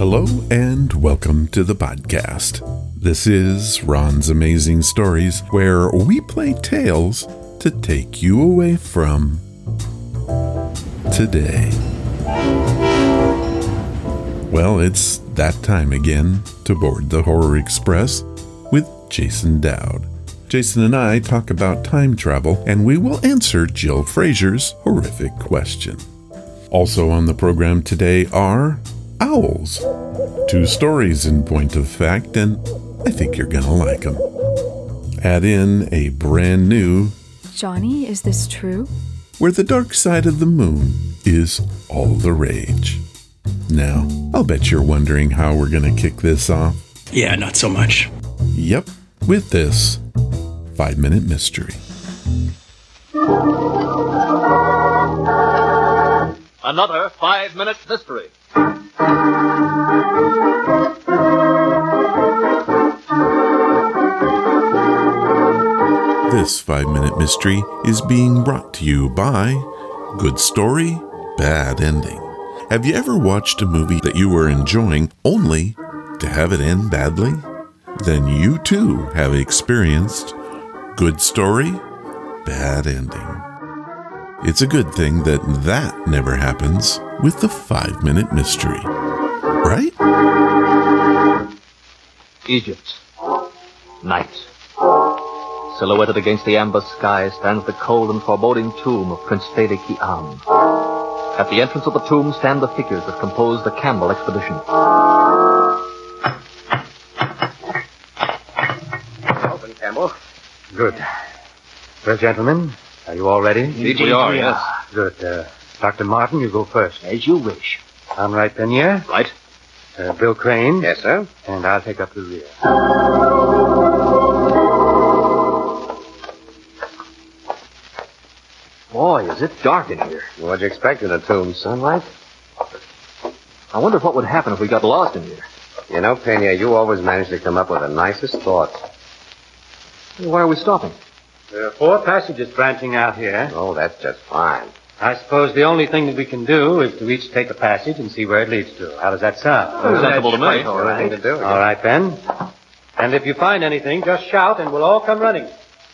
Hello and welcome to the podcast. This is Ron's Amazing Stories, where we play tales to take you away from today. Well, it's that time again to board the Horror Express with Jason Dowd. Jason and I talk about time travel, and we will answer Jill Fraser's horrific question. Also on the program today are owls. 2 stories in point of fact, and I think you're gonna like them. Add in a brand new Johnny, is this true? Where the dark side of the moon is all the rage. Now, I'll bet you're wondering how we're gonna kick this off. Yeah, not so much. Yep, with this 5-minute mystery. Another 5-minute mystery. This 5-minute mystery is being brought to you by Good Story, Bad Ending. Have you ever watched a movie that you were enjoying only to have it end badly? Then you too have experienced Good Story, Bad Ending. It's a good thing that never happens with the 5-minute mystery, right? Egypt. Night. Silhouetted against the amber sky stands the cold and foreboding tomb of Prince Fede Kiam. At the entrance of the tomb stand the figures that compose the Campbell expedition. Open, Campbell. Good. Well, gentlemen, are you all ready? We are, yes. Good. Dr. Martin, you go first. As you wish. I'm right, Benier. Right. Bill Crane. Yes, sir. And I'll take up the rear. Boy, is it dark in here. What'd you expect in a tomb? Sunlight? I wonder what would happen if we got lost in here. You know, Pena, you always manage to come up with the nicest thoughts. Why are we stopping? There are 4 passages branching out here. Oh, that's just fine. I suppose the only thing that we can do is to each take a passage and see where it leads to. How does that sound? Sensible to me. All right. To do it. All right, then. And if you find anything, just shout and we'll all come running.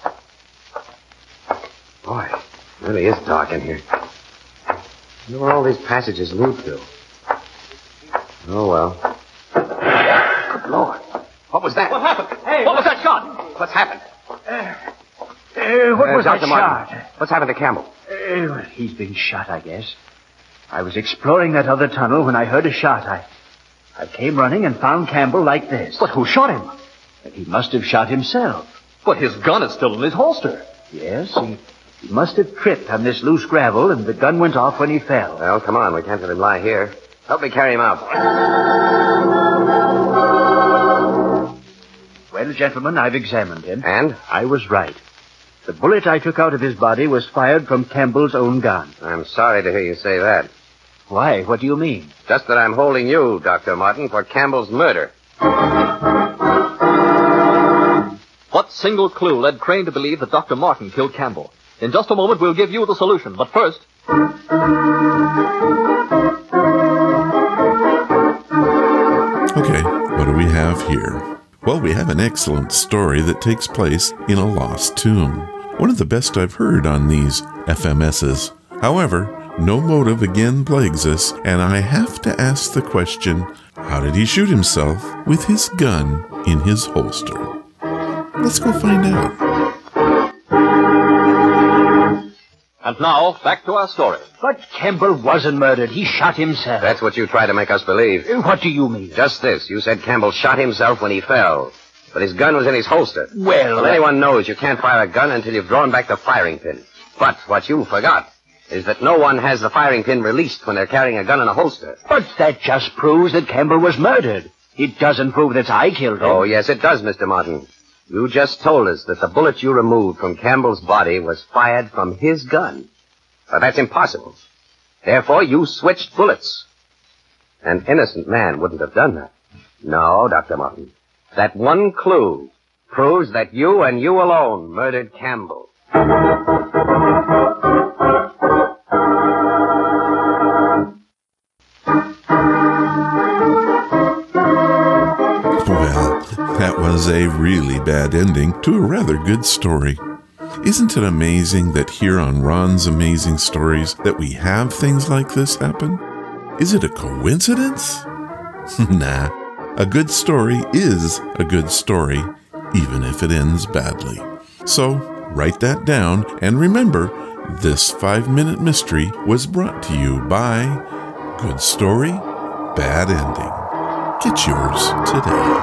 Boy, it really is dark in here. I wonder where all these passages lead to. Oh, well. Good Lord. What was that? What happened? Hey, what was that shot? What's happened? What was that Dr. shot? Martin, what's happened to Campbell? Well, he's been shot, I guess. I was exploring that other tunnel when I heard a shot. I came running and found Campbell like this. But who shot him? And he must have shot himself. But his gun is still in his holster. Yes, he must have tripped on this loose gravel, and the gun went off when he fell. Well, come on. We can't let him lie here. Help me carry him out. Well, gentlemen, I've examined him. And? I was right. The bullet I took out of his body was fired from Campbell's own gun. I'm sorry to hear you say that. Why? What do you mean? Just that I'm holding you, Dr. Martin, for Campbell's murder. What single clue led Crane to believe that Dr. Martin killed Campbell? In just a moment, we'll give you the solution. But first... Okay, what do we have here? Well, we have an excellent story that takes place in a lost tomb. One of the best I've heard on these FMSs. However, no motive again plagues us, and I have to ask the question, how did he shoot himself with his gun in his holster? Let's go find out. And now, back to our story. But Campbell wasn't murdered. He shot himself. That's what you try to make us believe. What do you mean? Just this. You said Campbell shot himself when he fell. But his gun was in his holster. Well, anyone knows you can't fire a gun until you've drawn back the firing pin. But what you forgot is that no one has the firing pin released when they're carrying a gun in a holster. But that just proves that Campbell was murdered. It doesn't prove that I killed him. Oh, yes, it does, Mr. Martin. You just told us that the bullet you removed from Campbell's body was fired from his gun. But that's impossible. Therefore, you switched bullets. An innocent man wouldn't have done that. No, Dr. Martin. That one clue proves that you and you alone murdered Campbell. is a really bad ending to a rather good story. Isn't it amazing that here on Ron's Amazing Stories that we have things like this happen? Is it a coincidence? Nah, a good story is a good story, even if it ends badly. So, write that down, and remember, this 5-minute mystery was brought to you by Good Story, Bad Ending. Get yours today.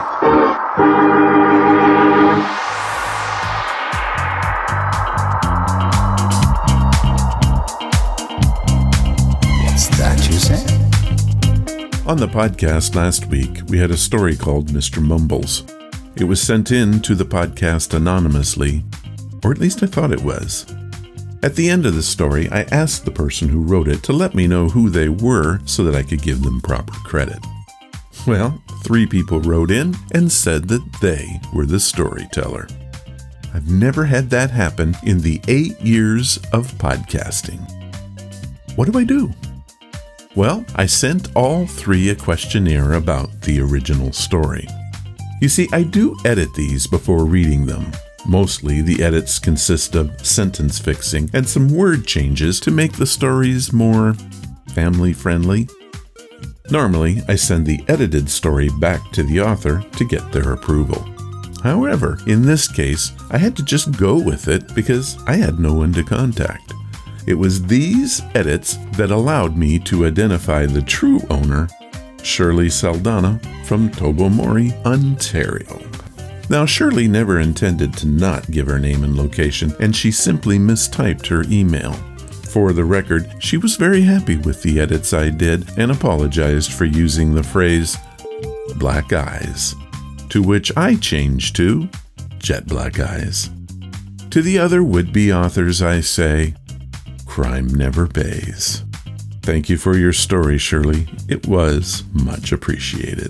What's that you said? On the podcast last week, we had a story called Mr. Mumbles. It was sent in to the podcast anonymously, or at least I thought it was. At the end of the story, I asked the person who wrote it to let me know who they were so that I could give them proper credit. Well, 3 people wrote in and said that they were the storyteller. I've never had that happen in the 8 years of podcasting. What do I do? Well, I sent all 3 a questionnaire about the original story. You see, I do edit these before reading them. Mostly, the edits consist of sentence fixing and some word changes to make the stories more family-friendly. Normally, I send the edited story back to the author to get their approval. However, in this case, I had to just go with it because I had no one to contact. It was these edits that allowed me to identify the true owner, Shirley Saldana from Tobermory, Ontario. Now, Shirley never intended to not give her name and location, and she simply mistyped her email. For the record, she was very happy with the edits I did and apologized for using the phrase black eyes, to which I changed to jet black eyes. To the other would-be authors, I say, crime never pays. Thank you for your story, Shirley. It was much appreciated.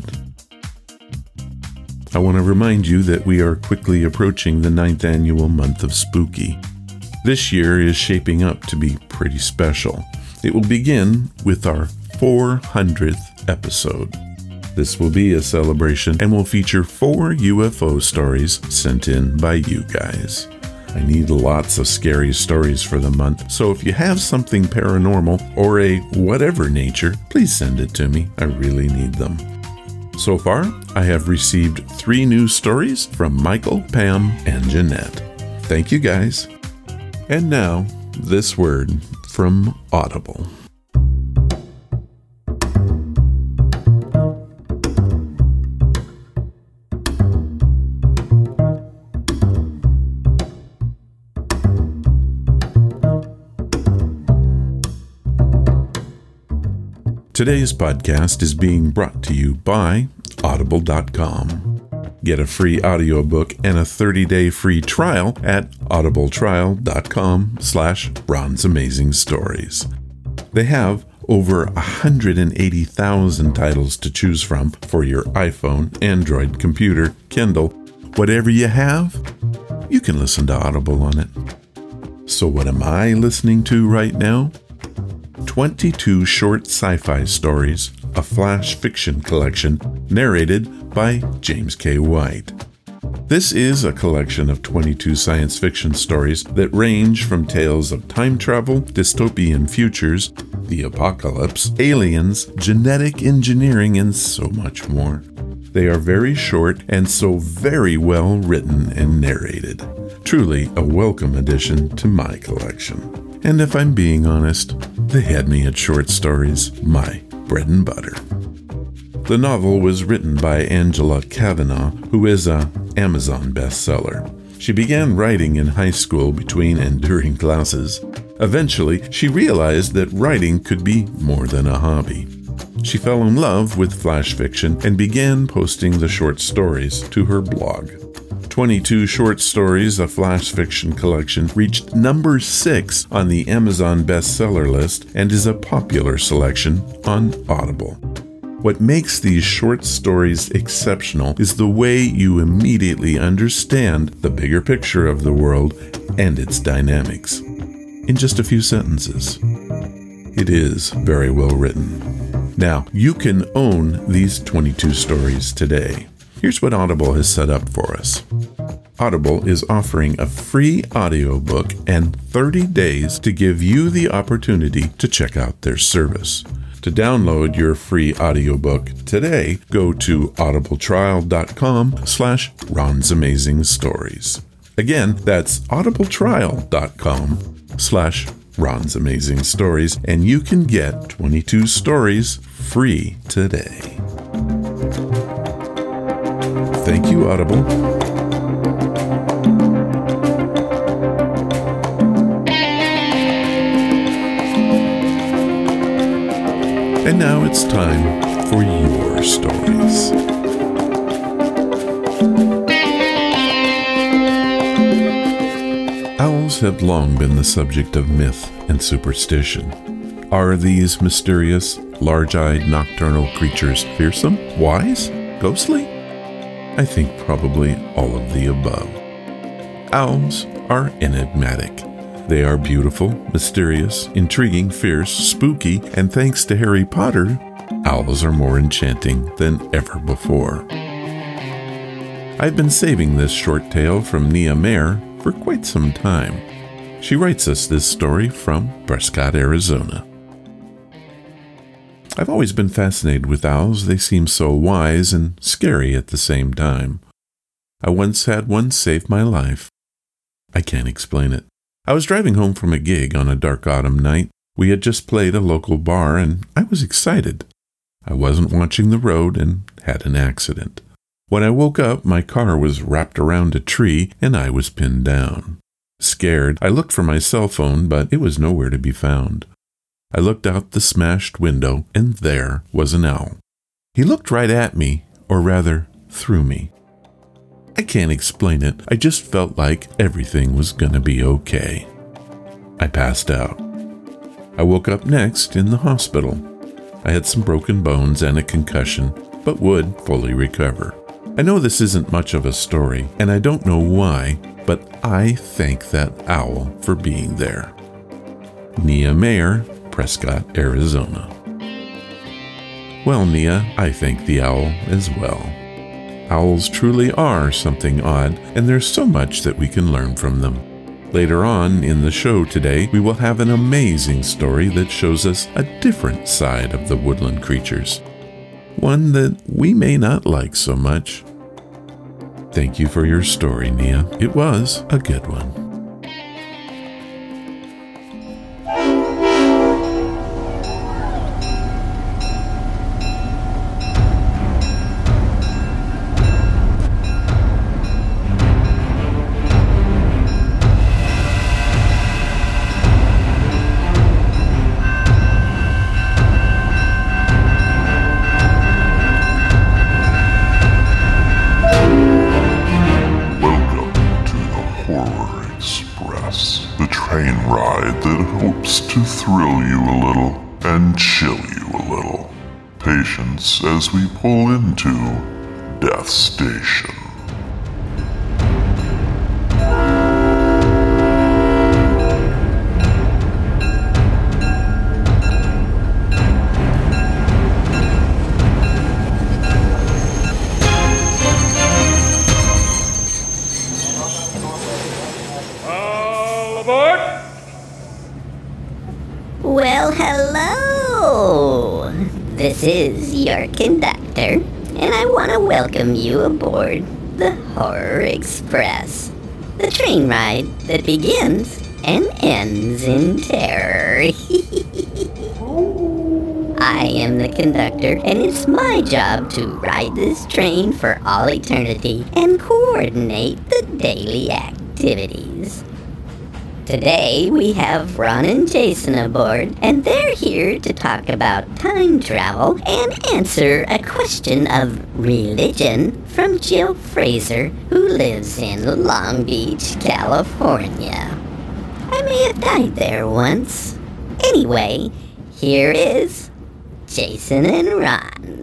I want to remind you that we are quickly approaching the 9th annual month of Spooky. This year is shaping up to be pretty special. It will begin with our 400th episode. This will be a celebration and will feature 4 UFO stories sent in by you guys. I need lots of scary stories for the month, so if you have something paranormal or a whatever nature, please send it to me. I really need them. So far, I have received 3 new stories from Michael, Pam, and Jeanette. Thank you guys. And now, this word from Audible. Today's podcast is being brought to you by Audible.com. Get a free audiobook and a 30-day free trial at audibletrial.com/Ron's Amazing Stories. They have over 180,000 titles to choose from for your iPhone, Android, computer, Kindle. Whatever you have, you can listen to Audible on it. So what am I listening to right now? 22 short sci-fi stories, a flash fiction collection narrated by James K. White. This is a collection of 22 science fiction stories that range from tales of time travel, dystopian futures, the apocalypse, aliens, genetic engineering, and so much more. They are very short and so very well written and narrated. Truly a welcome addition to my collection. And if I'm being honest, they had me at short stories, my bread and butter. The novel was written by Angela Kavanaugh, who is an Amazon bestseller. She began writing in high school between and during classes. Eventually, she realized that writing could be more than a hobby. She fell in love with flash fiction and began posting the short stories to her blog. 22 Short Stories, a flash fiction collection, reached number 6 on the Amazon bestseller list and is a popular selection on Audible. What makes these short stories exceptional is the way you immediately understand the bigger picture of the world and its dynamics in just a few sentences. It is very well written. Now, you can own these 22 stories today. Here's what Audible has set up for us. Audible is offering a free audiobook and 30 days to give you the opportunity to check out their service. To download your free audiobook today, go to audibletrial.com/Ron's Amazing Stories. Again, that's audibletrial.com/Ron's Amazing Stories, and you can get 22 stories free today. Thank you, Audible. And now it's time for your stories. Owls have long been the subject of myth and superstition. Are these mysterious, large-eyed nocturnal creatures fearsome, wise, ghostly? I think probably all of the above. Owls are enigmatic. They are beautiful, mysterious, intriguing, fierce, spooky, and thanks to Harry Potter, owls are more enchanting than ever before. I've been saving this short tale from Nia Mayer for quite some time. She writes us this story from Prescott, Arizona. I've always been fascinated with owls. They seem so wise and scary at the same time. I once had one save my life. I can't explain it. I was driving home from a gig on a dark autumn night. We had just played a local bar, and I was excited. I wasn't watching the road and had an accident. When I woke up, my car was wrapped around a tree, and I was pinned down. Scared, I looked for my cell phone, but it was nowhere to be found. I looked out the smashed window, and there was an owl. He looked right at me, or rather, through me. I can't explain it. I just felt like everything was gonna be okay. I passed out. I woke up next in the hospital. I had some broken bones and a concussion, but would fully recover. I know this isn't much of a story, and I don't know why, but I thank that owl for being there. Nia Mayer, Prescott, Arizona. Well, Nia, I thank the owl as well. Owls truly are something odd, and there's so much that we can learn from them. Later on in the show today, we will have an amazing story that shows us a different side of the woodland creatures. One that we may not like so much. Thank you for your story, Nia. It was a good one. The train ride that hopes to thrill you a little and chill you a little. Patience as we pull into Death Station. Well, hello! This is your conductor, and I want to welcome you aboard the Horror Express, the train ride that begins and ends in terror. I am the conductor, and it's my job to ride this train for all eternity and coordinate the daily activities. Today, we have Ron and Jason aboard, and they're here to talk about time travel and answer a question of religion from Jill Fraser, who lives in Long Beach, California. I may have died there once. Anyway, here is Jason and Ron.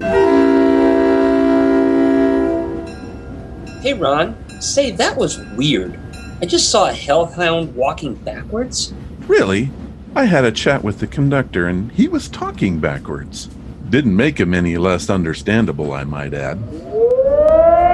Hey, Ron. Say, that was weird. I just saw a hellhound walking backwards. Really? I had a chat with the conductor, and he was talking backwards. Didn't make him any less understandable, I might add.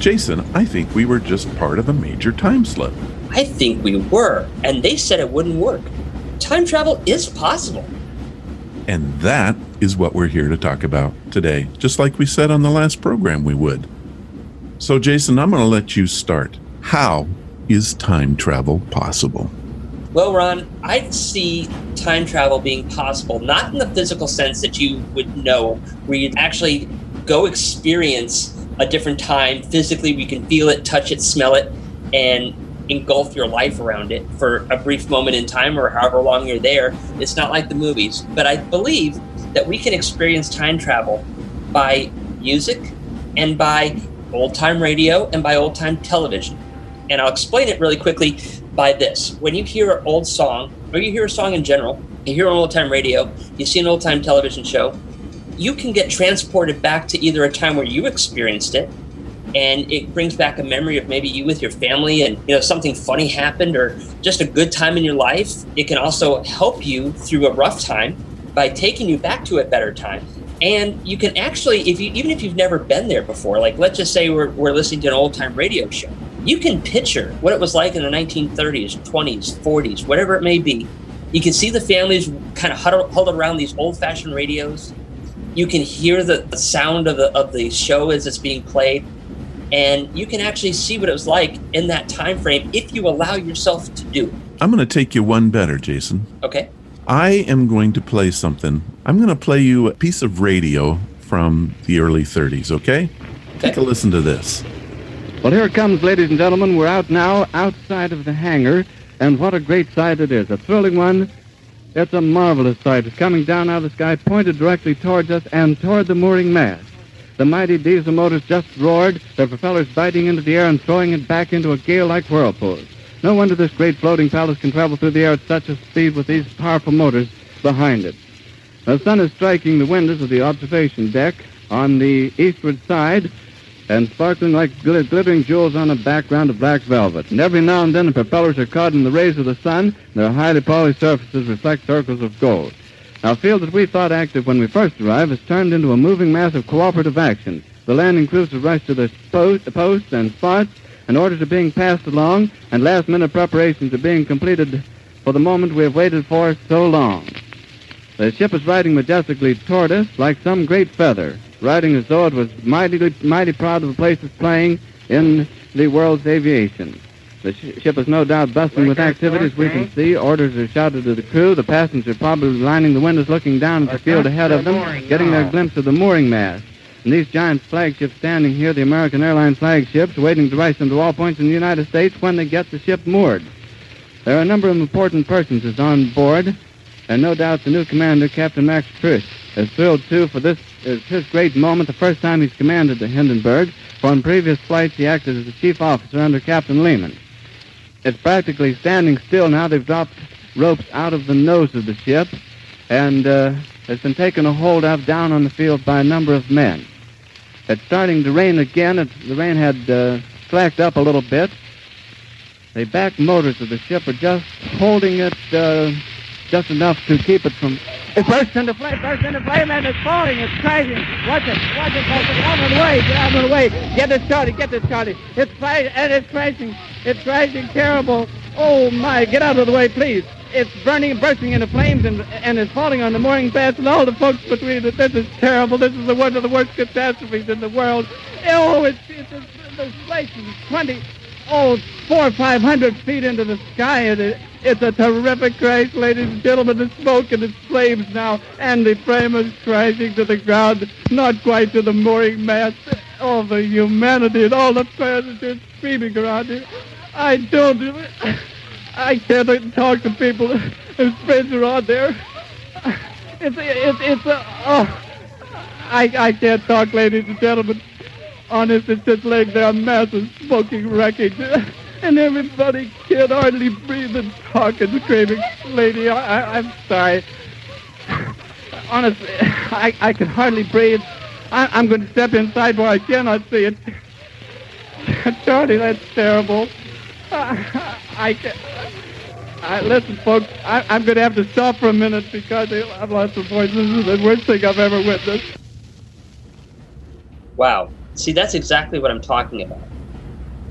Jason, I think we were just part of a major time slip. I think we were, and they said it wouldn't work. Time travel is possible. And that is what we're here to talk about today, just like we said on the last program we would. So, Jason, I'm going to let you start. How is time travel possible? Well, Ron, I see time travel being possible, not in the physical sense that you would know, where you'd actually go experience a different time physically. We can feel it, touch it, smell it, and engulf your life around it for a brief moment in time or however long you're there. It's not like the movies. But I believe that we can experience time travel by music and by old-time radio and by old-time television. And I'll explain it really quickly by this. When you hear an old song, or you hear a song in general, you hear an old-time radio, you see an old-time television show, you can get transported back to either a time where you experienced it, and it brings back a memory of maybe you with your family and something funny happened or just a good time in your life. It can also help you through a rough time by taking you back to a better time. And you can actually, even if you've never been there before, like let's just say we're listening to an old-time radio show, you can picture what it was like in the 1930s, 20s, 40s, whatever it may be. You can see the families kind of huddled around these old-fashioned radios. You can hear the sound of the show as it's being played. And you can actually see what it was like in that time frame if you allow yourself to do it. I'm going to take you one better, Jason. Okay. I am going to play something. I'm going to play you a piece of radio from the early 30s, okay? Take a listen to this. Well, here it comes, ladies and gentlemen. We're out now, outside of the hangar, and what a great sight it is. A thrilling one. It's a marvelous sight. It's coming down out of the sky, pointed directly towards us and toward the mooring mast. The mighty diesel motors just roared, their propellers biting into the air and throwing it back into a gale-like whirlpool. No wonder this great floating palace can travel through the air at such a speed with these powerful motors behind it. The sun is striking the windows of the observation deck on the eastward side and sparkling like glittering jewels on a background of black velvet. And every now and then the propellers are caught in the rays of the sun, and their highly polished surfaces reflect circles of gold. Our field that we thought active when we first arrived has turned into a moving mass of cooperative action. The landing crews have rushed to their posts and spots, and orders are being passed along, and last-minute preparations are being completed for the moment we have waited for so long. The ship is riding majestically toward us like some great feather, riding as though it was mighty proud of the place it's playing in the world's aviation. The ship is no doubt bustling with activity, as we can see. Orders are shouted to the crew. The passengers are probably lining the windows looking down at the field ahead of them, getting their glimpse of the mooring mast. And these giant flagships standing here, the American Airlines flagships, waiting to race them to all points in the United States when they get the ship moored. There are a number of important personages on board, and no doubt the new commander, Captain Max Frisch, is thrilled, too, for this is his great moment, the first time he's commanded the Hindenburg, for in previous flights he acted as the chief officer under Captain Lehman. It's practically standing still now. They've dropped ropes out of the nose of the ship, and has been taken a hold of down on the field by a number of men. It's starting to rain again. The rain had slacked up a little bit. The back motors of the ship are just holding it just enough to keep it from... It bursts into flame, and it's falling, it's crashing. Watch it, folks. Get out of the way. Get it started. It's crashing terrible. Oh, my, get out of the way, please. It's bursting into flames, and it's falling on the mooring mast and all the folks between it. This is terrible. This is one of the worst catastrophes in the world. Oh, it's the place is 400 or 500 feet into the sky, and it's a terrific crash, ladies and gentlemen. The smoke and the flames now, and the frame is crashing to the ground, not quite to the mooring mast. All the humanity and all the passengers screaming around here. I can't talk to people whose friends are on there. I can't talk, ladies and gentlemen. Honest, it's just laying there a mass of smoking wreckage. And everybody can't hardly breathe and talk and screaming. Lady, I'm sorry. Honestly, I can hardly breathe. I'm going to step inside where I cannot see it. Charlie, that's terrible. Listen, folks, I'm going to have to stop for a minute because I've lost my voice. This is the worst thing I've ever witnessed. Wow. See, that's exactly what I'm talking about.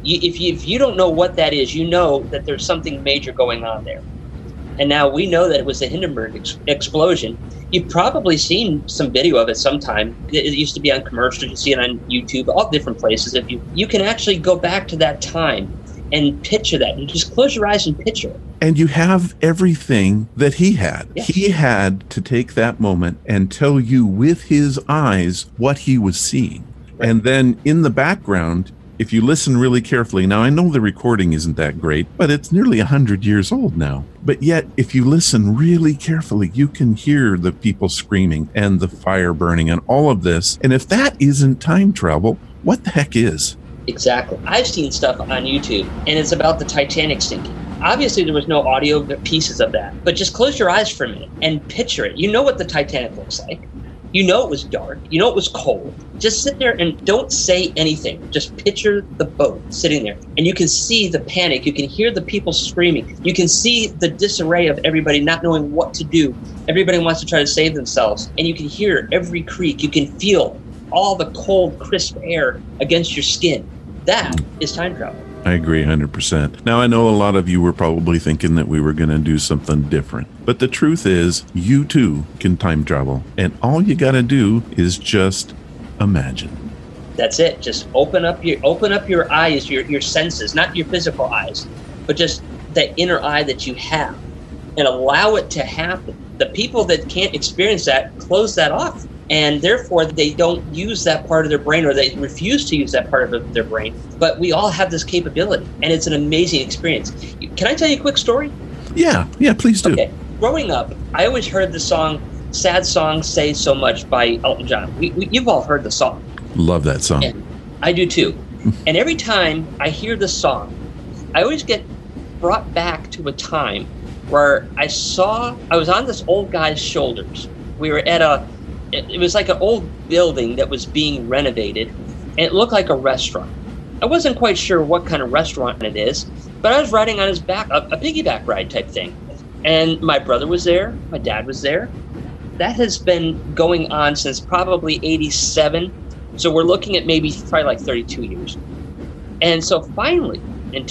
If you don't know what that is, you know that there's something major going on there. And now we know that it was the Hindenburg explosion. You've probably seen some video of it sometime. It used to be on commercials. You see it on YouTube, all different places. If you can actually go back to that time and picture that. You just close your eyes and picture it. And you have everything that he had. Yeah. He had to take that moment and tell you with his eyes what he was seeing. Right. And then in the background, if you listen really carefully, now I know the recording isn't that great, but it's nearly 100 years old now. But yet, if you listen really carefully, you can hear the people screaming and the fire burning and all of this. And if that isn't time travel, what the heck is? Exactly. I've seen stuff on YouTube, and it's about the Titanic sinking. Obviously, there was no audio pieces of that, but just close your eyes for a minute and picture it. You know what the Titanic looks like. You know it was dark. You know it was cold. Just sit there and don't say anything. Just picture the boat sitting there. And you can see the panic. You can hear the people screaming. You can see the disarray of everybody not knowing what to do. Everybody wants to try to save themselves. And you can hear every creak. You can feel all the cold, crisp air against your skin. That is time travel. I agree 100%. Now, I know a lot of you were probably thinking that we were going to do something different. But the truth is, you too can time travel. And all you got to do is just imagine. That's it. Just open up your eyes, your senses, not your physical eyes, but just that inner eye that you have, and allow it to happen. The people that can't experience that, close that off. And therefore, they don't use that part of their brain, or they refuse to use that part of their brain. But we all have this capability, and it's an amazing experience. Can I tell you a quick story? Yeah, please do. Okay. Growing up, I always heard the song, Sad Song, Say So Much by Elton John. You've all heard the song. Love that song. And I do too. And every time I hear the song, I always get brought back to a time where I was on this old guy's shoulders. We were at it was like an old building that was being renovated, and it looked like a restaurant. I wasn't quite sure what kind of restaurant it is, but I was riding on his back, a piggyback ride type thing. And my brother was there, my dad was there. That has been going on since probably 87. So we're looking at probably like 32 years. And so finally, in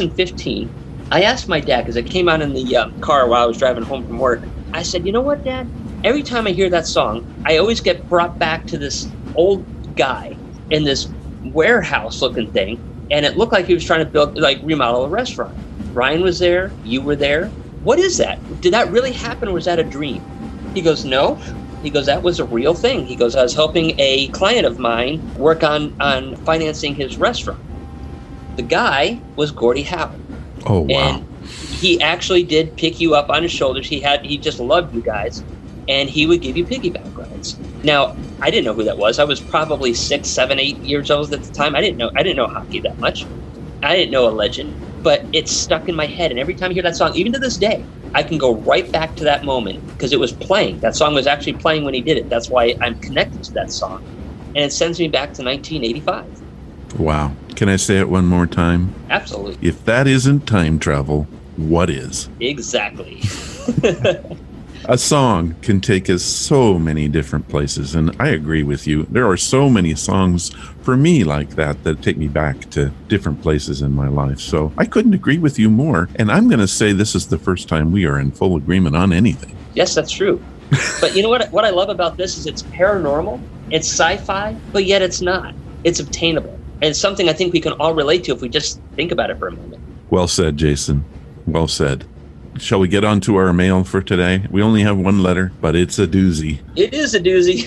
2015, I asked my dad, because I came out in the car while I was driving home from work. I said, you know what, Dad? Every time I hear that song, I always get brought back to this old guy in this warehouse-looking thing, and it looked like he was trying to remodel a restaurant. Brian was there. You were there. What is that? Did that really happen, or was that a dream? He goes, no. He goes, that was a real thing. He goes, I was helping a client of mine work on financing his restaurant. The guy was Gordie Howe. Oh, wow. And he actually did pick you up on his shoulders. He just loved you guys. And he would give you piggyback rides. Now, I didn't know who that was. I was probably 6, 7, 8 years old at the time. I didn't know hockey that much. I didn't know a legend, but it's stuck in my head. And every time I hear that song, even to this day, I can go right back to that moment because it was playing. That song was actually playing when he did it. That's why I'm connected to that song. And it sends me back to 1985. Wow. Can I say it one more time? Absolutely. If that isn't time travel, what is? Exactly. A song can take us so many different places, and I agree with you. There are so many songs for me like that take me back to different places in my life. So I couldn't agree with you more, and I'm going to say this is the first time we are in full agreement on anything. Yes, that's true. But you know what I love about this is it's paranormal, it's sci-fi, but yet it's not. It's obtainable. And it's something I think we can all relate to if we just think about it for a moment. Well said, Jason. Well said. Shall we get on to our mail for today? We only have one letter, but it's a doozy. It is a doozy.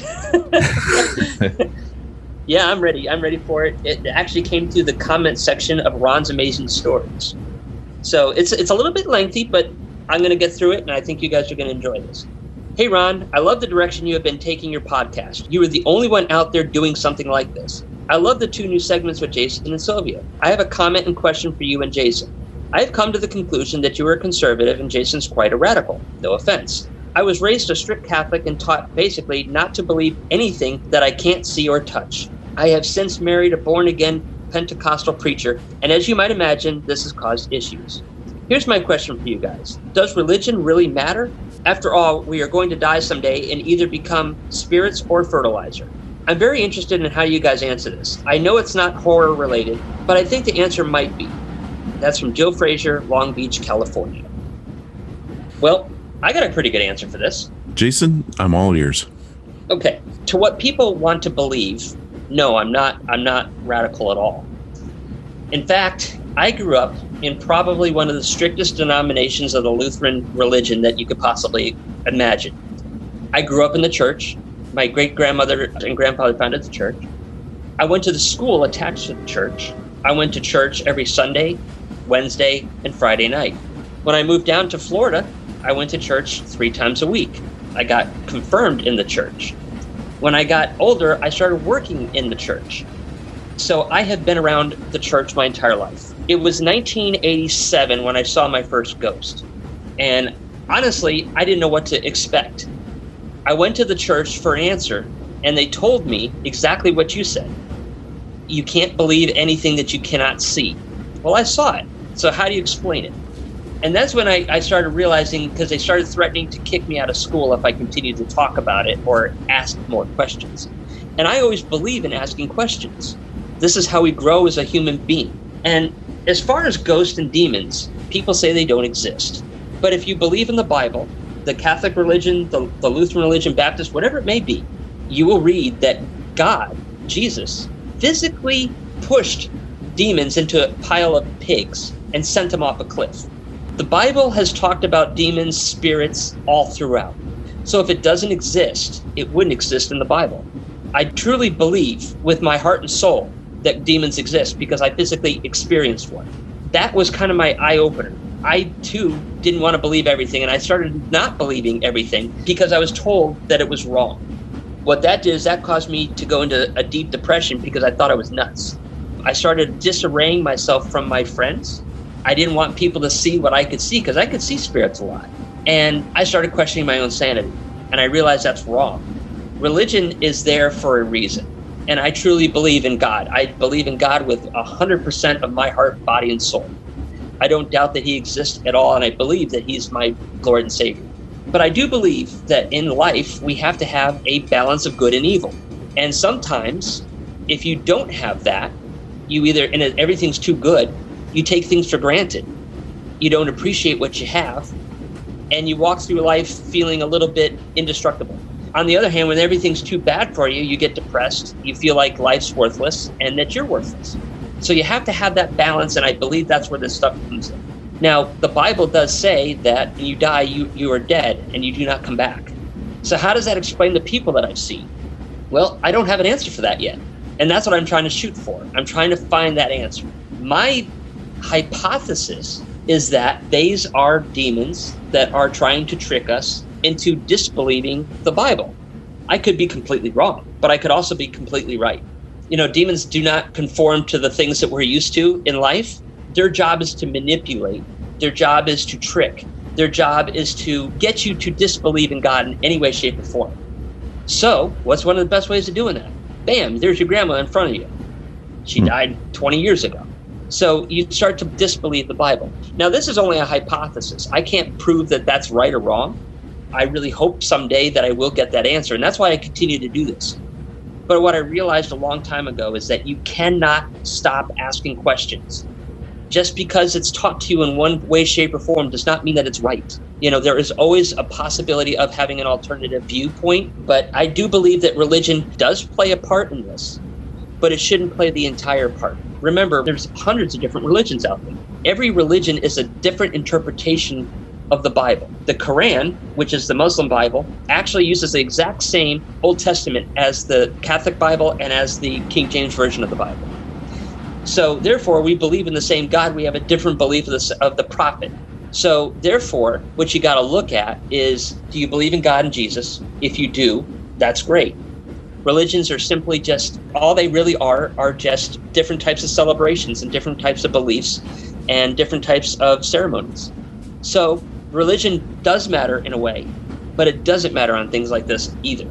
Yeah, I'm ready. I'm ready for it. It actually came through the comment section of Ron's Amazing Stories. So it's a little bit lengthy, but I'm going to get through it, and I think you guys are going to enjoy this. Hey, Ron, I love the direction you have been taking your podcast. You are the only one out there doing something like this. I love the 2 new segments with Jason and Sylvia. I have a comment and question for you and Jason. I have come to the conclusion that you are a conservative and Jason's quite a radical. No offense. I was raised a strict Catholic and taught basically not to believe anything that I can't see or touch. I have since married a born-again Pentecostal preacher, and as you might imagine, this has caused issues. Here's my question for you guys. Does religion really matter? After all, we are going to die someday and either become spirits or fertilizer. I'm very interested in how you guys answer this. I know it's not horror related, but I think the answer might be. That's from Joe Frazier, Long Beach, California. Well, I got a pretty good answer for this. Jason, I'm all ears. Okay, to what people want to believe, no, I'm not radical at all. In fact, I grew up in probably one of the strictest denominations of the Lutheran religion that you could possibly imagine. I grew up in the church. My great-grandmother and grandfather founded the church. I went to the school attached to the church. I went to church every Sunday, Wednesday, and Friday night. When I moved down to Florida, I went to church 3 times a week. I got confirmed in the church. When I got older, I started working in the church. So I have been around the church my entire life. It was 1987 when I saw my first ghost. And honestly, I didn't know what to expect. I went to the church for an answer, and they told me exactly what you said. You can't believe anything that you cannot see. Well, I saw it. So how do you explain it? And that's when I started realizing, because they started threatening to kick me out of school if I continued to talk about it or ask more questions. And I always believe in asking questions. This is how we grow as a human being. And as far as ghosts and demons, people say they don't exist. But if you believe in the Bible, the Catholic religion, the Lutheran religion, Baptist, whatever it may be, you will read that God, Jesus, physically pushed demons into a pile of pigs and sent them off a cliff. The Bible has talked about demons, spirits, all throughout. So if it doesn't exist, it wouldn't exist in the Bible. I truly believe with my heart and soul that demons exist because I physically experienced one. That was kind of my eye-opener. I, too, didn't want to believe everything, and I started not believing everything because I was told that it was wrong. What that did is that caused me to go into a deep depression because I thought I was nuts. I started disarraying myself from my friends. I didn't want people to see what I could see because I could see spirits a lot. And I started questioning my own sanity, and I realized that's wrong. Religion is there for a reason, and I truly believe in God. I believe in God with 100% of my heart, body, and soul. I don't doubt that he exists at all, and I believe that he's my Lord and Savior. But I do believe that in life, we have to have a balance of good and evil. And sometimes, if you don't have that, you either, and everything's too good, you take things for granted. You don't appreciate what you have, and you walk through life feeling a little bit indestructible. On the other hand, when everything's too bad for you, you get depressed, you feel like life's worthless, and that you're worthless. So you have to have that balance, and I believe that's where this stuff comes in. Now, the Bible does say that when you die, you are dead, and you do not come back. So how does that explain the people that I've seen? Well, I don't have an answer for that yet, and that's what I'm trying to shoot for. I'm trying to find that answer. My hypothesis is that these are demons that are trying to trick us into disbelieving the Bible. I could be completely wrong, but I could also be completely right. You know, demons do not conform to the things that we're used to in life. Their job is to manipulate. Their job is to trick. Their job is to get you to disbelieve in God in any way, shape, or form. So, what's one of the best ways of doing that? Bam, there's your grandma in front of you. She died 20 years ago. So you start to disbelieve the Bible. Now, this is only a hypothesis. I can't prove that that's right or wrong. I really hope someday that I will get that answer, and that's why I continue to do this. But what I realized a long time ago is that you cannot stop asking questions. Just because it's taught to you in one way, shape, or form does not mean that it's right. You know, there is always a possibility of having an alternative viewpoint, but I do believe that religion does play a part in this, but it shouldn't play the entire part. Remember, there's hundreds of different religions out there. Every religion is a different interpretation of the Bible. The Quran, which is the Muslim Bible, actually uses the exact same Old Testament as the Catholic Bible and as the King James Version of the Bible. So therefore, we believe in the same God. We have a different belief of the prophet. So therefore, what you got to look at is, do you believe in God and Jesus? If you do, that's great. Religions are simply just, all they really are just different types of celebrations and different types of beliefs and different types of ceremonies. So religion does matter in a way, but it doesn't matter on things like this either.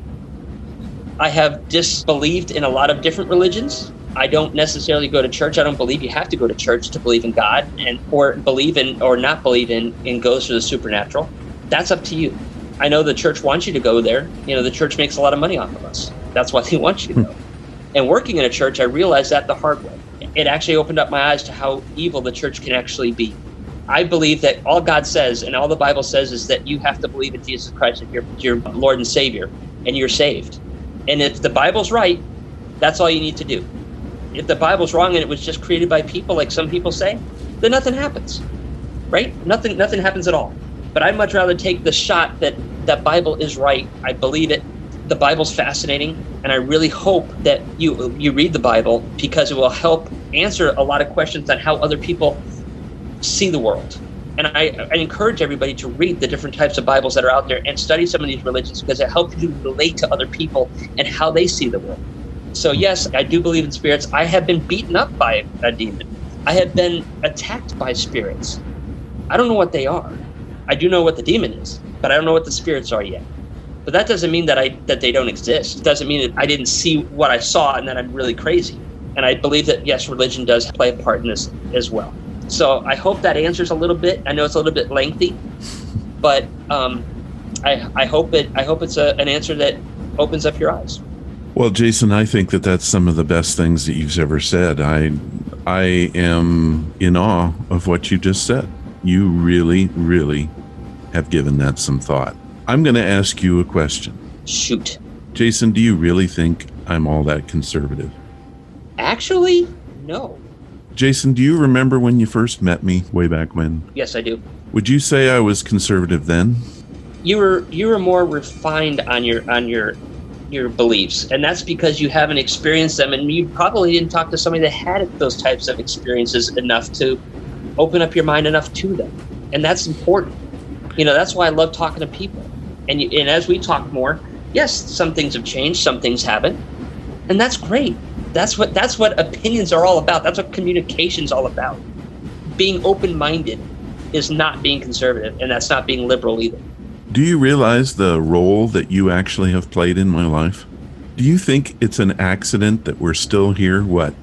I have disbelieved in a lot of different religions. I don't necessarily go to church. I don't believe you have to go to church to believe in God or believe in or not believe in ghosts or the supernatural. That's up to you. I know the church wants you to go there. You know, the church makes a lot of money off of us. That's why they want you to know. And working in a church, I realized that the hard way. It actually opened up my eyes to how evil the church can actually be. I believe that all God says and all the Bible says is that you have to believe in Jesus Christ as your Lord and Savior, and you're saved. And if the Bible's right, that's all you need to do. If the Bible's wrong and it was just created by people, like some people say, then nothing happens, right? Nothing happens at all. But I'd much rather take the shot that that Bible is right. I believe it. The Bible's fascinating, and I really hope that you read the Bible because it will help answer a lot of questions on how other people see the world. And I encourage everybody to read the different types of Bibles that are out there and study some of these religions because it helps you relate to other people and how they see the world. So yes, I do believe in spirits. I have been beaten up by a demon. I have been attacked by spirits. I don't know what they are. I do know what the demon is, but I don't know what the spirits are yet. But that doesn't mean that they don't exist. It doesn't mean that I didn't see what I saw and that I'm really crazy. And I believe that, yes, religion does play a part in this as well. So I hope that answers a little bit. I know it's a little bit lengthy, but I hope it's an answer that opens up your eyes. Well, Jason, I think that that's some of the best things that you've ever said. I am in awe of what you just said. You really, really have given that some thought. I'm going to ask you a question. Shoot. Jason, do you really think I'm all that conservative? Actually, no. Jason, do you remember when you first met me way back when? Yes, I do. Would you say I was conservative then? You were more refined on your beliefs, and that's because you haven't experienced them, and you probably didn't talk to somebody that had those types of experiences enough to open up your mind enough to them, and that's important. You know, that's why I love talking to people. And as we talk more, yes, some things have changed, some things haven't, and that's great. That's what opinions are all about. That's what communication's all about. Being open-minded is not being conservative, and that's not being liberal either. Do you realize the role that you actually have played in my life? Do you think it's an accident that we're still here,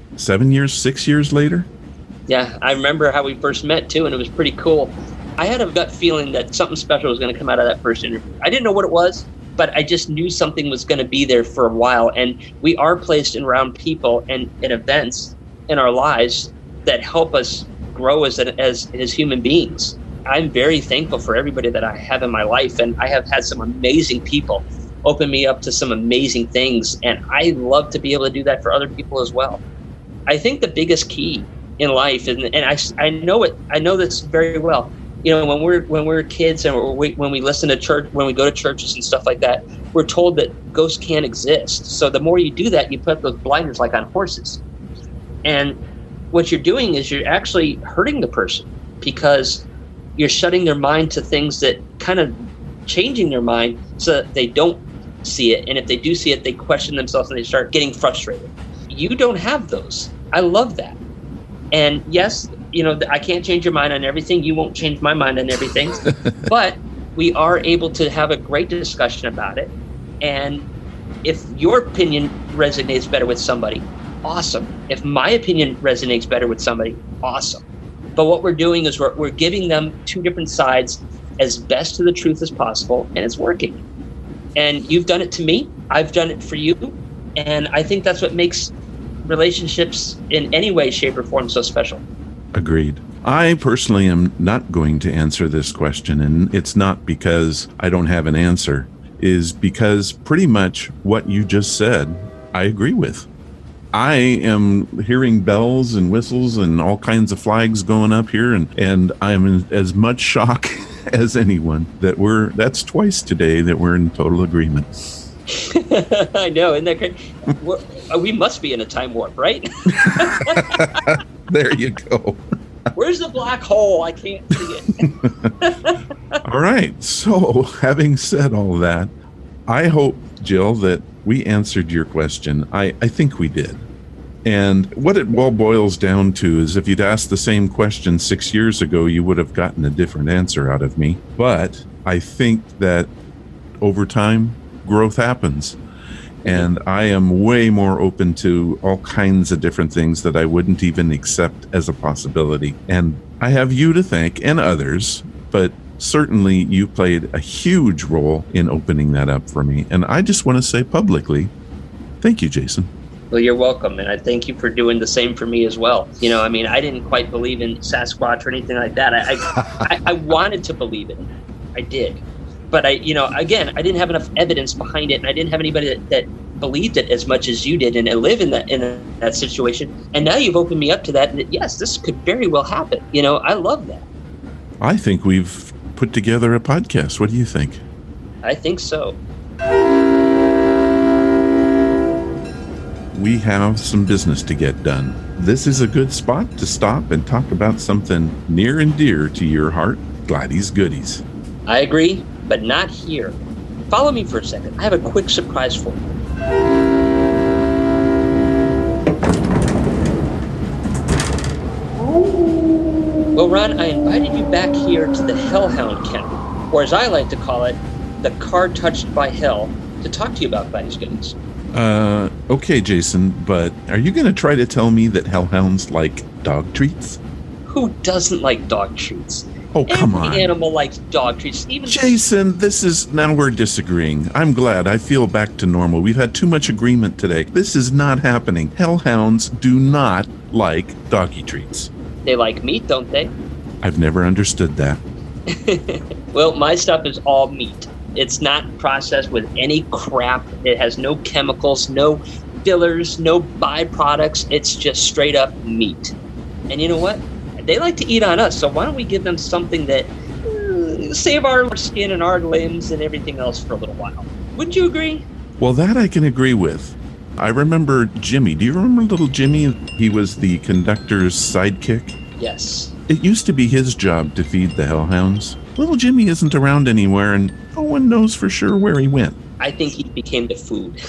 6 years later? Yeah, I remember how we first met, too, and it was pretty cool. I had a gut feeling that something special was going to come out of that first interview. I didn't know what it was, but I just knew something was going to be there for a while. And we are placed around people and events in our lives that help us grow as human beings. I'm very thankful for everybody that I have in my life, and I have had some amazing people open me up to some amazing things, and I love to be able to do that for other people as well. I think the biggest key in life, and I know this very well. You know, when we're kids and when we listen to church, when we go to churches and stuff like that, we're told that ghosts can't exist. So the more you do that, you put those blinders like on horses. And what you're doing is you're actually hurting the person because you're shutting their mind to things that kind of changing their mind so that they don't see it. And if they do see it, they question themselves and they start getting frustrated. You don't have those. I love that. And yes, you know, I can't change your mind on everything. You won't change my mind on everything. But we are able to have a great discussion about it. And if your opinion resonates better with somebody, awesome. If my opinion resonates better with somebody, awesome. But what we're doing is we're giving them two different sides as best to the truth as possible, and it's working. And you've done it to me. I've done it for you. And I think that's what makes relationships in any way, shape, or form so special. Agreed. I personally am not going to answer this question, and it's not because I don't have an answer, is because pretty much what you just said, I agree with. I am hearing bells and whistles and all kinds of flags going up here, and I'm in as much shock as anyone that that's twice today that we're in total agreement. I know, isn't that great? We must be in a time warp, right? There you go. Where's the black hole? I can't see it. All right. So, having said all that, I hope, Jill, that we answered your question. I think we did. And what it all boils down to is if you'd asked the same question 6 years ago, you would have gotten a different answer out of me. But I think that over time, growth happens. And I am way more open to all kinds of different things that I wouldn't even accept as a possibility. And I have you to thank and others, but certainly you played a huge role in opening that up for me. And I just want to say publicly, Thank you, Jason. Well, you're welcome, and I thank you for doing the same for me as well. I mean, I didn't quite believe in Sasquatch or anything like that. I wanted to believe it. I did. But I didn't have enough evidence behind it, and I didn't have anybody that believed it as much as you did and live in that situation. And now you've opened me up to that, and yes, this could very well happen. I love that. I think we've put together a podcast. What do you think? I think so. We have some business to get done. This is a good spot to stop and talk about something near and dear to your heart, Gladys Goodies. I agree, but not here. Follow me for a second. I have a quick surprise for you. Well, Ron, I invited you back here to the Hellhound Kennel, or as I like to call it, the car touched by hell, to talk to you about Gladys Goodies. Okay, Jason, but are you going to try to tell me that hellhounds like dog treats? Who doesn't like dog treats? Oh, come on. Every animal likes dog treats. Jason, now we're disagreeing. I'm glad. I feel back to normal. We've had too much agreement today. This is not happening. Hellhounds do not like doggy treats. They like meat, don't they? I've never understood that. Well, my stuff is all meat. It's not processed with any crap. It has no chemicals, no fillers, no byproducts. It's just straight up meat. And you know what? They like to eat on us, so why don't we give them something that save our skin and our limbs and everything else for a little while? Wouldn't you agree? Well, that I can agree with. I remember Jimmy. Do you remember little Jimmy? He was the conductor's sidekick. Yes. It used to be his job to feed the hellhounds. Little Jimmy isn't around anywhere, and no one knows for sure where he went. I think he became the food.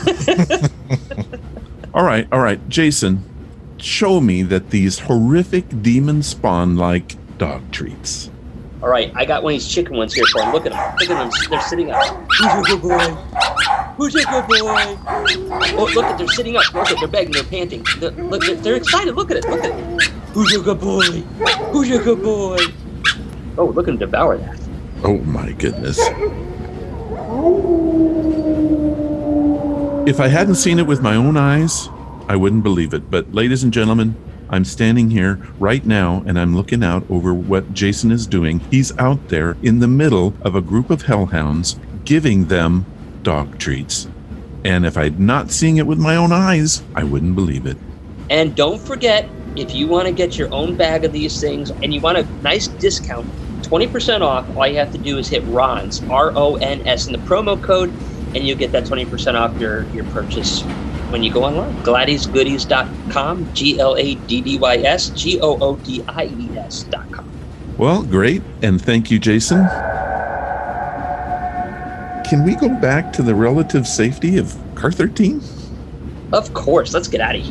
All right, Jason, show me that these horrific demon spawn like dog treats. All right, I got one of these chicken ones here for him. Look at them. Look at them. They're sitting up. Who's a good boy? Who's a good boy? Oh, look at they're sitting up. Look at they're begging. They're panting. They're excited. Look at it. Look at it. Who's a good boy? Who's a good boy? Oh, look at him devour that. Oh my goodness. If I hadn't seen it with my own eyes, I wouldn't believe it. But ladies and gentlemen, I'm standing here right now and I'm looking out over what Jason is doing. He's out there in the middle of a group of hellhounds giving them dog treats. And if I'd not seen it with my own eyes, I wouldn't believe it. And don't forget, if you want to get your own bag of these things and you want a nice discount, 20% off, all you have to do is hit RONS, RONS, in the promo code, and you'll get that 20% off your purchase when you go online. GladysGoodies.com, GladysGoodies.com. Well, great, and thank you, Jason. Can we go back to the relative safety of car 13? Of course, let's get out of here.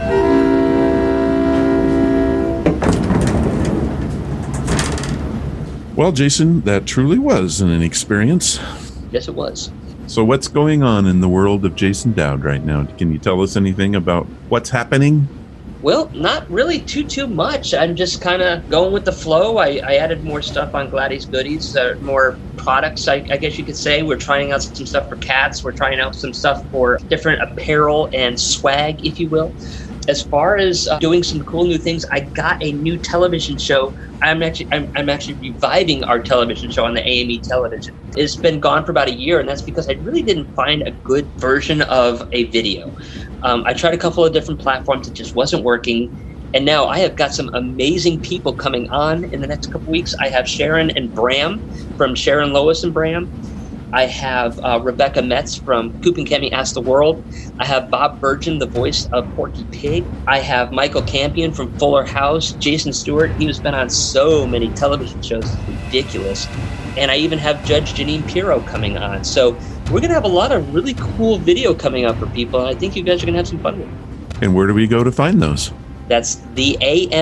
Well, Jason, that truly was an experience. Yes, it was. So what's going on in the world of Jason Dowd right now? Can you tell us anything about what's happening? Well, not really too much. I'm just kind of going with the flow. I added more stuff on Gladys Goodies, more products, I guess you could say. We're trying out some stuff for cats. We're trying out some stuff for different apparel and swag, if you will. As far as doing some cool new things, I got a new television show. I'm actually reviving our television show on the AME television. It's been gone for about a year, and that's because I really didn't find a good version of a video. I tried a couple of different platforms. It just wasn't working. And now I have got some amazing people coming on in the next couple weeks. I have Sharon and Bram from Sharon, Lois, and Bram. I have Rebecca Metz from Coop and Kemi Ask the World. I have Bob Virgin, the voice of Porky Pig. I have Michael Campion from Fuller House. Jason Stewart, he has been on so many television shows, it's ridiculous. And I even have Judge Janine Pirro coming on. So we're going to have a lot of really cool video coming up for people, and I think you guys are going to have some fun with it. And where do we go to find those? That's the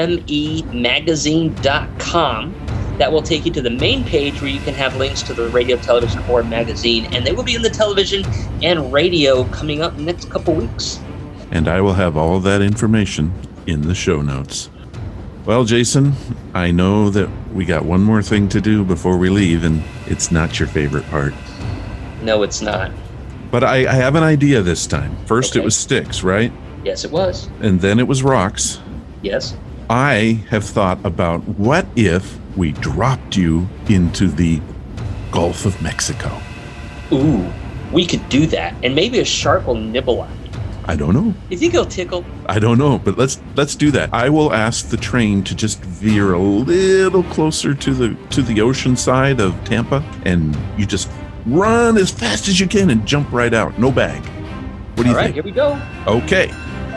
AMEmagazine.com. That will take you to the main page where you can have links to the radio, television, or magazine. And they will be in the television and radio coming up in the next couple weeks. And I will have all of that information in the show notes. Well, Jason, I know that we got one more thing to do before we leave, and it's not your favorite part. No, it's not. But I have an idea this time. First Okay. it was sticks, right? Yes, it was. And then it was rocks. Yes. I have thought about what if we dropped you into the Gulf of Mexico? Ooh, we could do that. And maybe a shark will nibble on you. I don't know. You think it'll tickle? I don't know, but let's do that. I will ask the train to just veer a little closer to the ocean side of Tampa, and you just run as fast as you can and jump right out. No bag. What do you All right, think? here we go. Okay.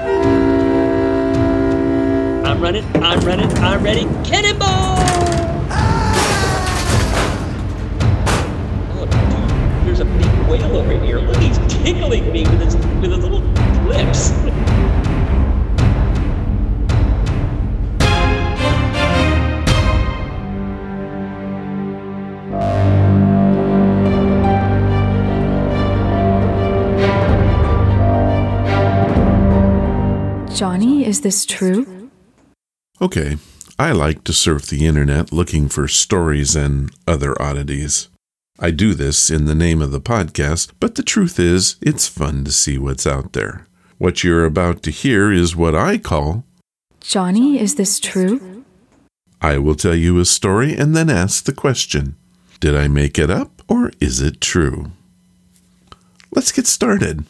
I'm running, I'm ready. Cannonball! Oh, dude, there's a big whale over here. Look, he's tickling me with his little lips. Johnny, is this true? Okay. I like to surf the internet looking for stories and other oddities. I do this in the name of the podcast, but the truth is, it's fun to see what's out there. What you're about to hear is what I call Johnny, is this true? I will tell you a story and then ask the question, did I make it up or is it true? Let's get started.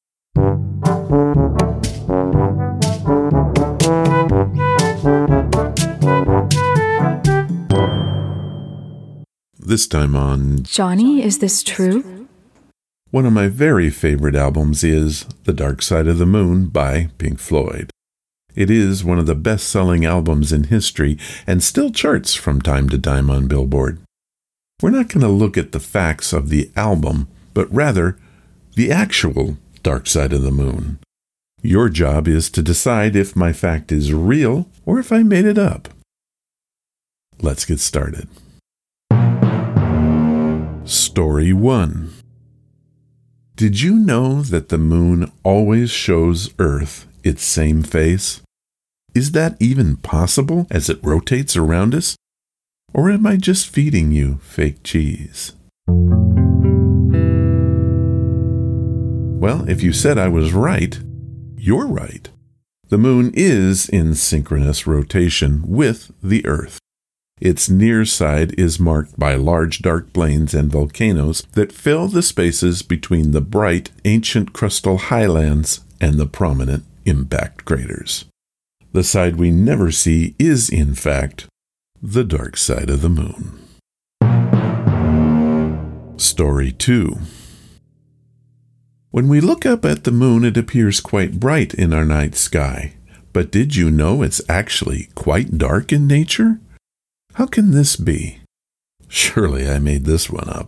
This time on Johnny, is this true? one of my very favorite albums is The Dark Side of the Moon by Pink Floyd. It is one of the best-selling albums in history and still charts from time to time on Billboard. We're not going to look at the facts of the album, but rather the actual Dark Side of the Moon. Your job is to decide if my fact is real or if I made it up. Let's get started. Story 1. Did you know that the moon always shows Earth its same face? Is that even possible as it rotates around us? Or am I just feeding you fake cheese? Well, if you said I was right, you're right. The moon is in synchronous rotation with the Earth. Its near side is marked by large dark plains and volcanoes that fill the spaces between the bright ancient crustal highlands and the prominent impact craters. The side we never see is, in fact, the dark side of the moon. Story 2. When we look up at the moon, it appears quite bright in our night sky. But did you know it's actually quite dark in nature? How can this be? Surely I made this one up.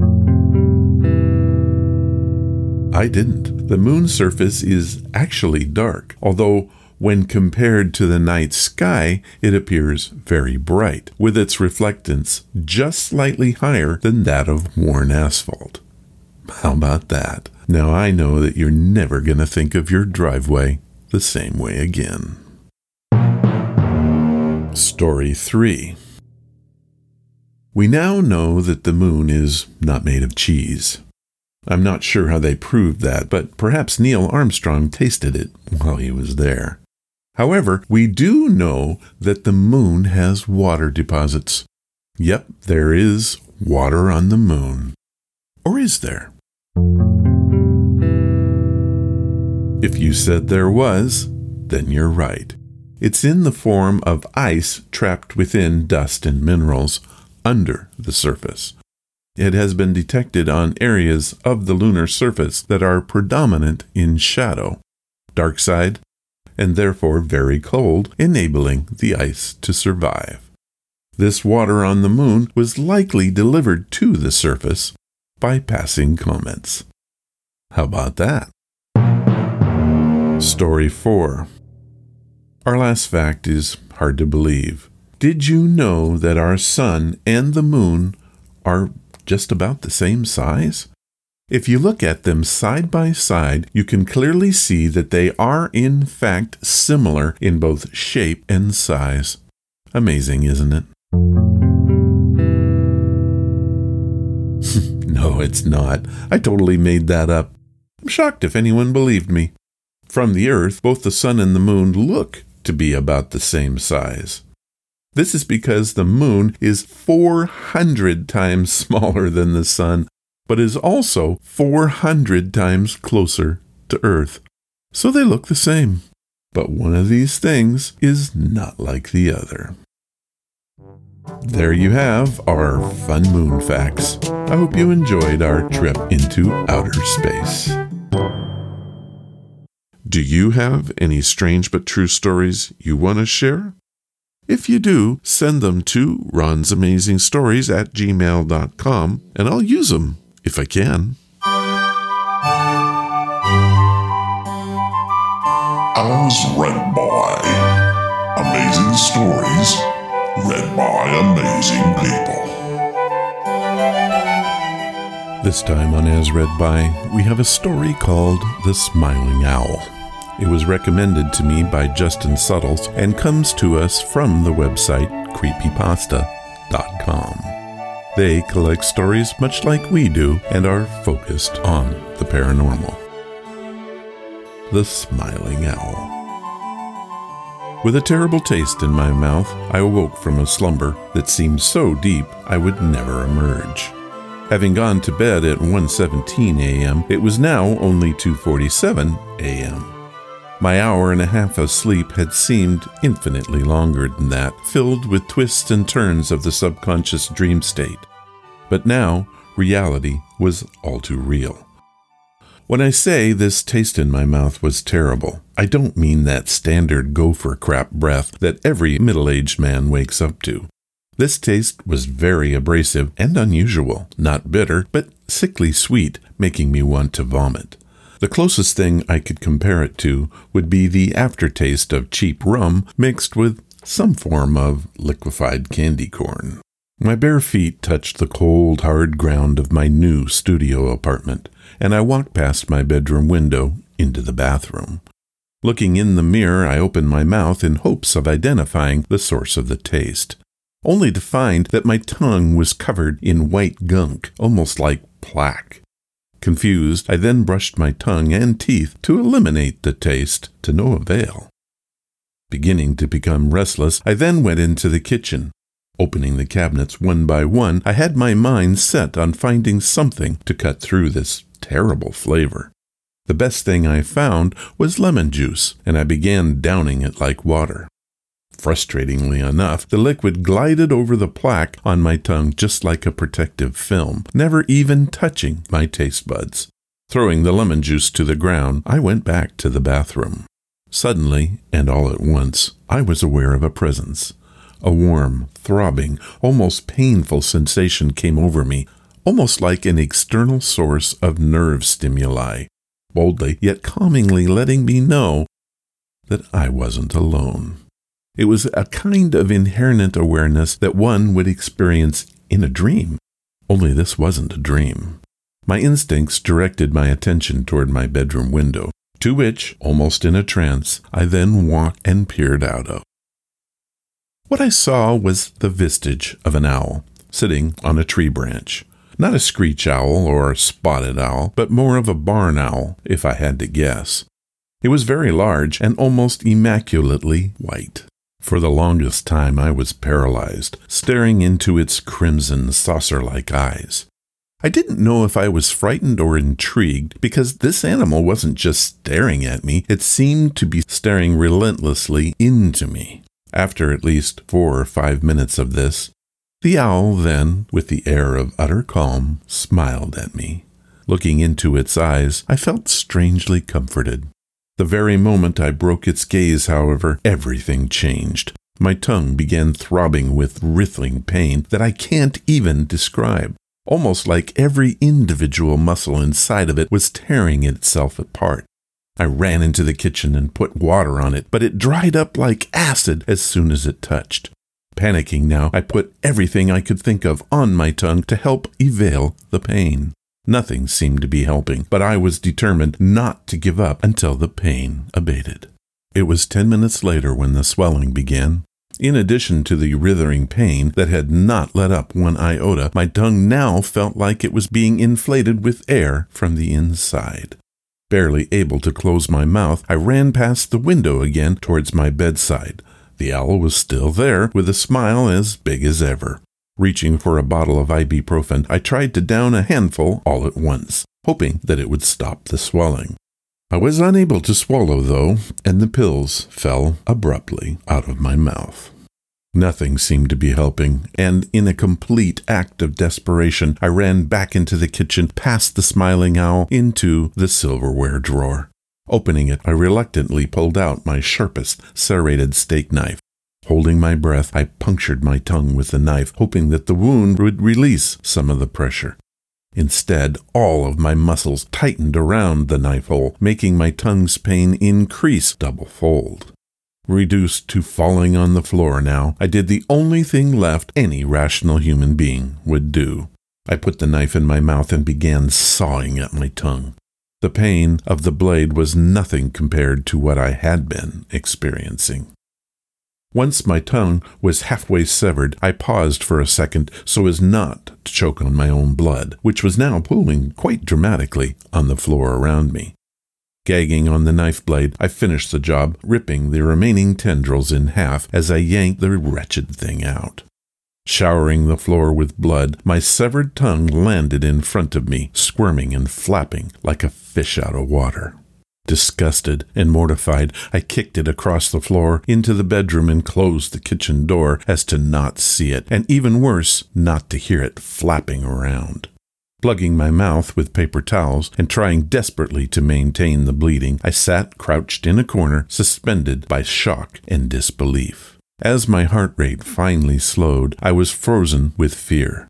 I didn't. The moon's surface is actually dark, although when compared to the night sky, it appears very bright, with its reflectance just slightly higher than that of worn asphalt. How about that? Now I know that you're never going to think of your driveway the same way again. Story 3. We now know that the moon is not made of cheese. I'm not sure how they proved that, but perhaps Neil Armstrong tasted it while he was there. However, we do know that the moon has water deposits. Yep, there is water on the moon. Or is there? If you said there was, then you're right. It's in the form of ice trapped within dust and minerals under the surface. It has been detected on areas of the lunar surface that are predominant in shadow, dark side, and therefore very cold, enabling the ice to survive. This water on the moon was likely delivered to the surface by passing comets. How about that? Story 4. Our last fact is hard to believe. Did you know that our sun and the moon are just about the same size? If you look at them side by side, you can clearly see that they are in fact similar in both shape and size. Amazing, isn't it? No, it's not. I totally made that up. I'm shocked if anyone believed me. From the Earth, both the sun and the moon look to be about the same size. This is because the moon is 400 times smaller than the sun, but is also 400 times closer to Earth. So they look the same. But one of these things is not like the other. There you have our fun moon facts. I hope you enjoyed our trip into outer space. Do you have any strange but true stories you want to share? If you do, send them to ronsamazingstories@gmail.com, and I'll use them if I can. As read by. Amazing stories read by amazing people. This time on As Read By, we have a story called The Smiling Owl. It was recommended to me by Justin Suttles and comes to us from the website creepypasta.com. They collect stories much like we do and are focused on the paranormal. The Smiling Owl. With a terrible taste in my mouth, I awoke from a slumber that seemed so deep I would never emerge. Having gone to bed at 1:17 a.m., it was now only 2:47 a.m. My hour and a half of sleep had seemed infinitely longer than that, filled with twists and turns of the subconscious dream state. But now, reality was all too real. When I say this taste in my mouth was terrible, I don't mean that standard gopher crap breath that every middle-aged man wakes up to. This taste was very abrasive and unusual, not bitter, but sickly sweet, making me want to vomit. The closest thing I could compare it to would be the aftertaste of cheap rum mixed with some form of liquefied candy corn. My bare feet touched the cold, hard ground of my new studio apartment, and I walked past my bedroom window into the bathroom. Looking in the mirror, I opened my mouth in hopes of identifying the source of the taste, only to find that my tongue was covered in white gunk, almost like plaque. Confused, I then brushed my tongue and teeth to eliminate the taste, to no avail. Beginning to become restless, I then went into the kitchen. Opening the cabinets one by one, I had my mind set on finding something to cut through this terrible flavor. The best thing I found was lemon juice, and I began downing it like water. Frustratingly enough, the liquid glided over the plaque on my tongue just like a protective film, never even touching my taste buds. Throwing the lemon juice to the ground, I went back to the bathroom. Suddenly, and all at once, I was aware of a presence. A warm, throbbing, almost painful sensation came over me, almost like an external source of nerve stimuli, boldly yet calmingly letting me know that I wasn't alone. It was a kind of inherent awareness that one would experience in a dream, only this wasn't a dream. My instincts directed my attention toward my bedroom window, to which, almost in a trance, I then walked and peered out of. What I saw was the vestige of an owl, sitting on a tree branch. Not a screech owl or a spotted owl, but more of a barn owl, if I had to guess. It was very large and almost immaculately white. For the longest time I was paralyzed, staring into its crimson saucer-like eyes. I didn't know if I was frightened or intrigued, because this animal wasn't just staring at me, it seemed to be staring relentlessly into me. After at least 4 or 5 minutes of this, the owl then, with the air of utter calm, smiled at me. Looking into its eyes, I felt strangely comforted. The very moment I broke its gaze, however, everything changed. My tongue began throbbing with writhing pain that I can't even describe, almost like every individual muscle inside of it was tearing itself apart. I ran into the kitchen and put water on it, but it dried up like acid as soon as it touched. Panicking now, I put everything I could think of on my tongue to help evail the pain. Nothing seemed to be helping, but I was determined not to give up until the pain abated. It was 10 minutes later when the swelling began. In addition to the writhing pain that had not let up one iota, my tongue now felt like it was being inflated with air from the inside. Barely able to close my mouth, I ran past the window again towards my bedside. The owl was still there, with a smile as big as ever. Reaching for a bottle of ibuprofen, I tried to down a handful all at once, hoping that it would stop the swelling. I was unable to swallow, though, and the pills fell abruptly out of my mouth. Nothing seemed to be helping, and in a complete act of desperation, I ran back into the kitchen, past the smiling owl, into the silverware drawer. Opening it, I reluctantly pulled out my sharpest serrated steak knife. Holding my breath, I punctured my tongue with the knife, hoping that the wound would release some of the pressure. Instead, all of my muscles tightened around the knife hole, making my tongue's pain increase double-fold. Reduced to falling on the floor now, I did the only thing left any rational human being would do. I put the knife in my mouth and began sawing at my tongue. The pain of the blade was nothing compared to what I had been experiencing. Once my tongue was halfway severed, I paused for a second so as not to choke on my own blood, which was now pooling quite dramatically on the floor around me. Gagging on the knife blade, I finished the job, ripping the remaining tendrils in half as I yanked the wretched thing out. Showering the floor with blood, my severed tongue landed in front of me, squirming and flapping like a fish out of water. Disgusted and mortified, I kicked it across the floor into the bedroom and closed the kitchen door as to not see it, and even worse, not to hear it flapping around. Plugging my mouth with paper towels and trying desperately to maintain the bleeding, I sat crouched in a corner, suspended by shock and disbelief. As my heart rate finally slowed, I was frozen with fear.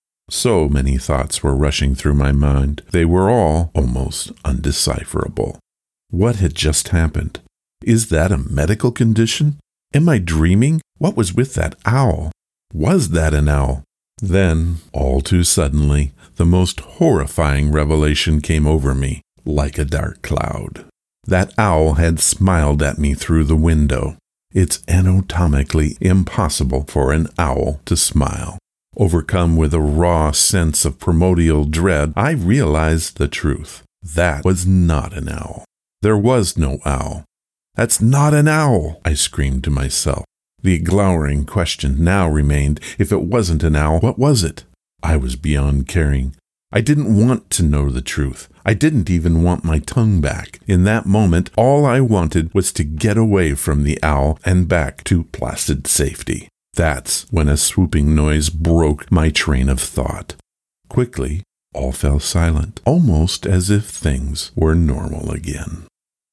So many thoughts were rushing through my mind. They were all almost undecipherable. What had just happened? Is that a medical condition? Am I dreaming? What was with that owl? Was that an owl? Then, all too suddenly, the most horrifying revelation came over me, like a dark cloud. That owl had smiled at me through the window. It's anatomically impossible for an owl to smile. Overcome with a raw sense of primordial dread, I realized the truth. That was not an owl. There was no owl. "That's not an owl," I screamed to myself. The glowering question now remained, if it wasn't an owl, what was it? I was beyond caring. I didn't want to know the truth. I didn't even want my tongue back. In that moment, all I wanted was to get away from the owl and back to placid safety. That's when a swooping noise broke my train of thought. Quickly, all fell silent, almost as if things were normal again.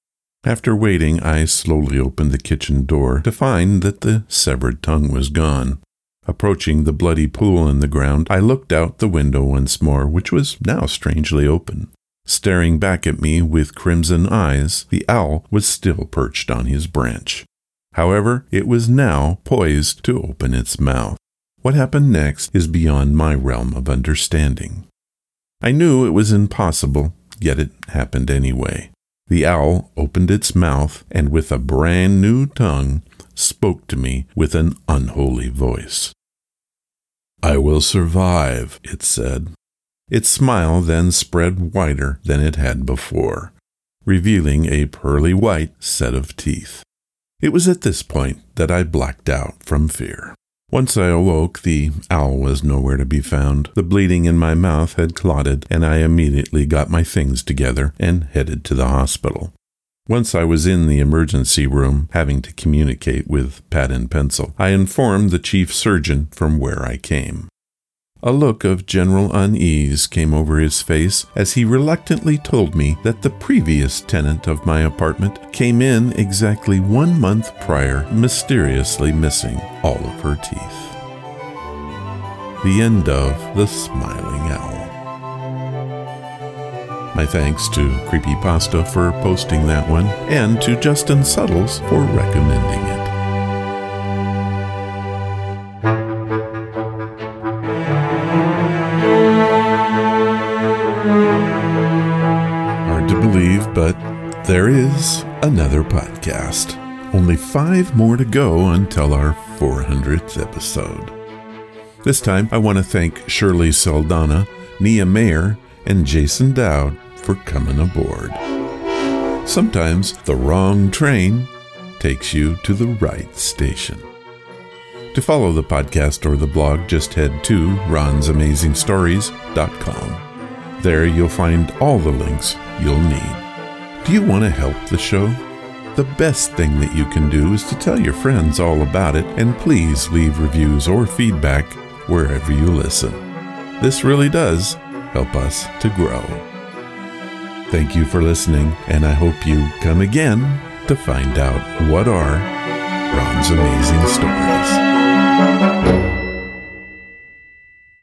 After waiting, I slowly opened the kitchen door to find that the severed tongue was gone. Approaching the bloody pool in the ground, I looked out the window once more, which was now strangely open. Staring back at me with crimson eyes, the owl was still perched on his branch. However, it was now poised to open its mouth. What happened next is beyond my realm of understanding. I knew it was impossible, yet it happened anyway. The owl opened its mouth and with a brand new tongue spoke to me with an unholy voice. "I will survive," it said. Its smile then spread wider than it had before, revealing a pearly white set of teeth. It was at this point that I blacked out from fear. Once I awoke, the owl was nowhere to be found. The bleeding in my mouth had clotted, and I immediately got my things together and headed to the hospital. Once I was in the emergency room, having to communicate with pad and pencil, I informed the chief surgeon from where I came. A look of general unease came over his face as he reluctantly told me that the previous tenant of my apartment came in exactly 1 month prior, mysteriously missing all of her teeth. The end of The Smiling Owl. My thanks to Creepypasta for posting that one, and to Justin Suttles for recommending it. But there is another podcast. Only 5 more to go until our 400th episode. This time, I want to thank Shirley Saldana, Nia Mayer, and Jason Dowd for coming aboard. Sometimes the wrong train takes you to the right station. To follow the podcast or the blog, just head to ronsamazingstories.com. There you'll find all the links you'll need. Do you want to help the show? The best thing that you can do is to tell your friends all about it, and please leave reviews or feedback wherever you listen. This really does help us to grow. Thank you for listening, and I hope you come again to find out what are Ron's Amazing Stories.